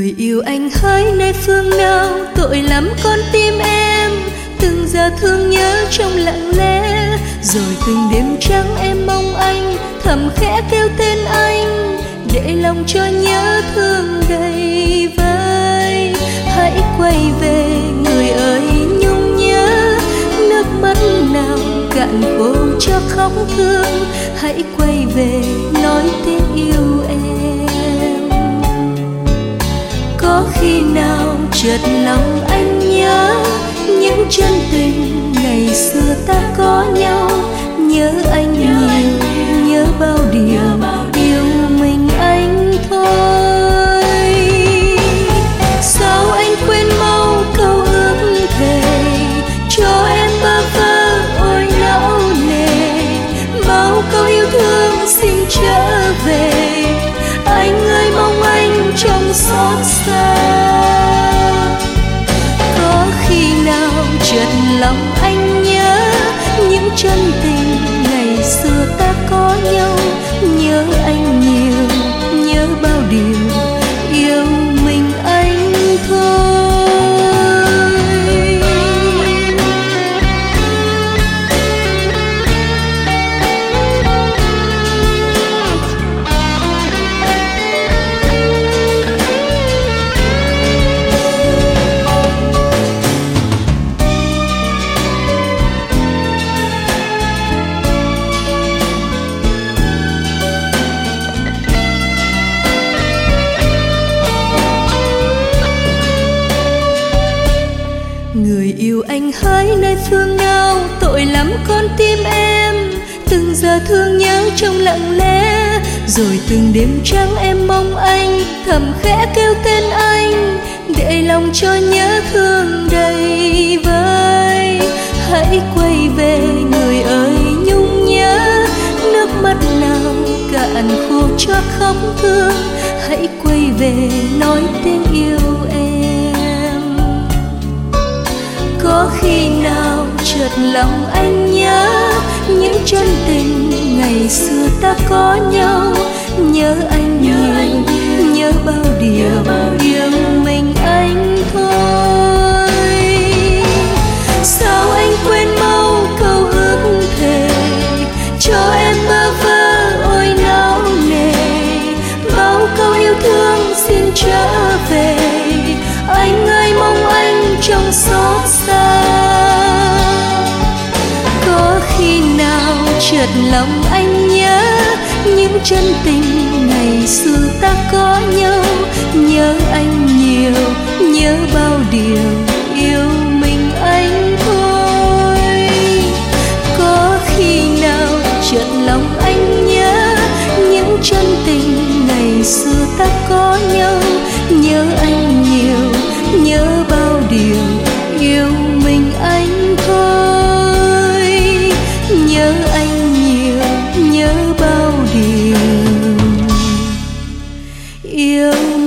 Người yêu anh hỡi nơi phương nào, tội lắm con tim em. Từng giờ thương nhớ trong lặng lẽ, rồi từng đêm trắng em mong anh, thầm khẽ kêu tên anh, để lòng cho nhớ thương đầy vơi. Hãy quay về người ơi nhung nhớ, nước mắt nào cạn khô cho khóc thương. Hãy quay về nói tiếng yêu em. Có khi nào chợt lòng anh nhớ những chân tình ngày xưa ta có nhau, nhớ anh nhiều, nhớ bao điều yêu mình anh thôi. Sao anh quên mau câu ước thề, cho em bơ vơ ôi não nề. Bao câu yêu thương xin trở về, anh ơi mong anh trong xót xa. Có khi nào chợt lòng anh nhớ những chân tình ngày xưa ta có nhau, nhớ anh nhiều, nhớ bao điều yêu mình anh thôi. Người yêu anh hỡi nơi phương nào, tội lắm con tim em. Từng giờ thương nhớ trong lặng lẽ, rồi từng đêm trắng em mong anh, thầm khẽ kêu tên anh, để lòng cho nhớ thương đầy vơi. Hãy quay về người ơi nhung nhớ, nước mắt nào cạn khô cho khóc thương. Hãy quay về nói tiếng yêu em. Có khi nào chợt lòng anh nhớ những chân tình ngày xưa ta có nhau, nhớ anh nhiều, nhớ bao điều yêu mình anh thôi. Sao anh quên mau câu ước thề, cho em bơ vơ ôi não nề. Bao câu yêu thương xin trở về, anh ơi mong anh trong xót xa. Có khi nào chợt lòng anh nhớ những chân tình ngày xưa ta có nhau, nhớ anh nhiều, nhớ bao điều yêu mình anh thôi. Có khi nào chợt lòng anh nhớ những chân tình ngày xưa ta có nhau, nhớ anh nhiều, nhớ bao điều yêu mình anh thôi. Nhớ anh nhiều, nhớ bao điều yêu